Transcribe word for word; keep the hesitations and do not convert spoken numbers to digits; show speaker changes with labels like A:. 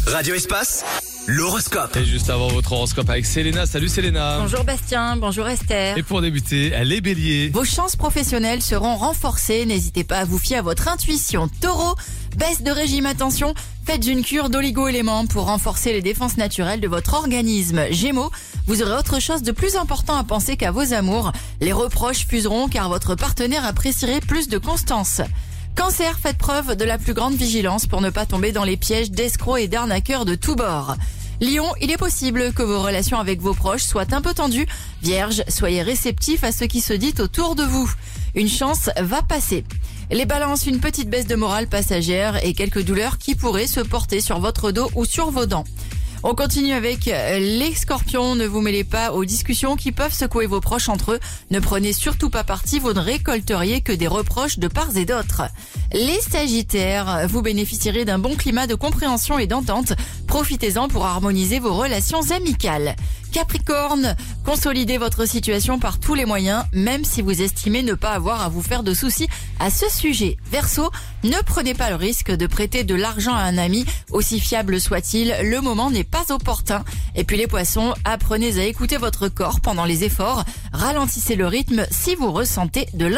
A: Radio Espace, l'horoscope.
B: Et juste avant votre horoscope avec Selena. Salut Selena.
C: Bonjour Bastien, bonjour Esther.
B: Et pour débuter, les béliers.
C: Vos chances professionnelles seront renforcées, n'hésitez pas à vous fier à votre intuition. Taureau, baisse de régime, attention, faites une cure d'oligo-éléments pour renforcer les défenses naturelles de votre organisme. Gémeaux, vous aurez autre chose de plus important à penser qu'à vos amours. Les reproches fuseront car votre partenaire apprécierait plus de constance. Cancer, faites preuve de la plus grande vigilance pour ne pas tomber dans les pièges d'escrocs et d'arnaqueurs de tous bords. Lion, il est possible que vos relations avec vos proches soient un peu tendues. Vierge, soyez réceptif à ce qui se dit autour de vous. Une chance va passer. Les balances, une petite baisse de morale passagère et quelques douleurs qui pourraient se porter sur votre dos ou sur vos dents. On continue avec les scorpions, ne vous mêlez pas aux discussions qui peuvent secouer vos proches entre eux. Ne prenez surtout pas parti, vous ne récolteriez que des reproches de part et d'autre. Les sagittaires, vous bénéficierez d'un bon climat de compréhension et d'entente. Profitez-en pour harmoniser vos relations amicales. Capricorne, consolidez votre situation par tous les moyens, même si vous estimez ne pas avoir à vous faire de soucis à ce sujet. Verseau, ne prenez pas le risque de prêter de l'argent à un ami, aussi fiable soit-il, le moment n'est pas opportun. Et puis les poissons, apprenez à écouter votre corps pendant les efforts, ralentissez le rythme si vous ressentez de